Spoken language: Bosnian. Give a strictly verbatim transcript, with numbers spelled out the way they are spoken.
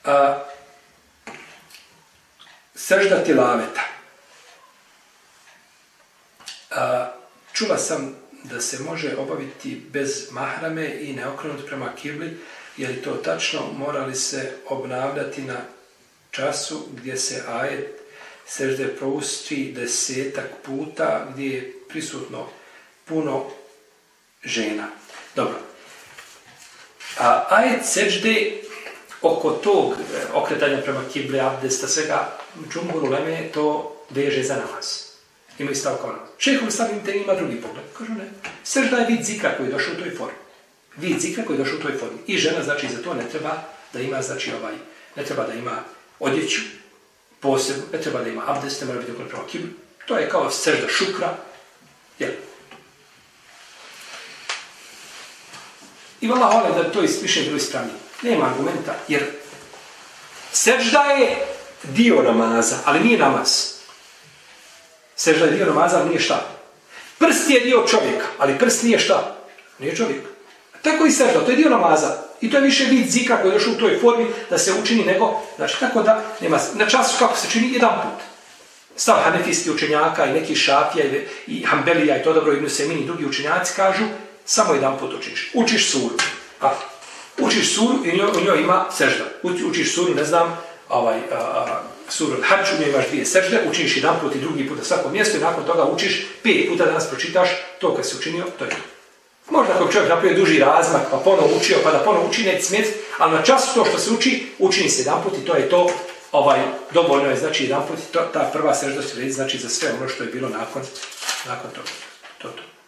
A, sežda tilaveta. A, čula sam da se može obaviti bez mahrame i neokrenut prema kibli. Je li to tačno? Mora li se obnavljati na času gdje se ajet sežde prouči desetak puta gdje je prisutno puno žena? Dobro. A ajet sežde oko tog okretanja prema kibli, abdesta, svega, džumhur uleme to veže za namaz. Imaju stav kao namaz. Šejhul Islam Ibn Tejmija ima drugi pogled. Kažu ne. Sežda je vid zikra koji je došao u toj formi. Vid zikra koji je došao u toj formi. I žena, znači, za to ne treba da ima, znači, ovaj, ne treba da ima odjeću posebno, ne treba da ima abdest, ne mora biti okret prema kibli. To je kao sežda šukra. Jel? I vallaha hvala da to više bilo ispravnije. Nema argumenta, jer sežda je dio namaza, ali nije namaz. Sežda je dio namaza, ali nije šta? Prst je dio čovjeka, ali prst nije šta? Nije čovjek. Tako i sežda, to je dio namaza. I to je više vid zikra koji je došao u toj formi da se učini nego, znači tako da nema, na času kako se čini jedan put. Stav hanefijskih učenjaka i neki šafija i, i hambelija i to dobro Ibn Semini i drugi učenjaci kažu samo jedan put učiš. Učiš suru. A, učiš suru i njoj, u njoj ima sežda. Učiš suru, ne znam, ovaj, a, a, suru al-Hadž, u njoj imaš dvije sežde, učiš jedan put i drugi put na svakom mjestu i nakon toga učiš pet puta danas pročitaš to kad si učinio, to je to. Možda ako čovjek napravio duži razmak, pa ponovo učio, pa da ponovo uči, neće smjeti, ali na času to što se uči, učini se jedan put i to je to, ovaj, dovoljno je, znači jedan put, to, ta prva sežda se redi, znači za sve ono što je bilo nakon, nakon toga. To, to.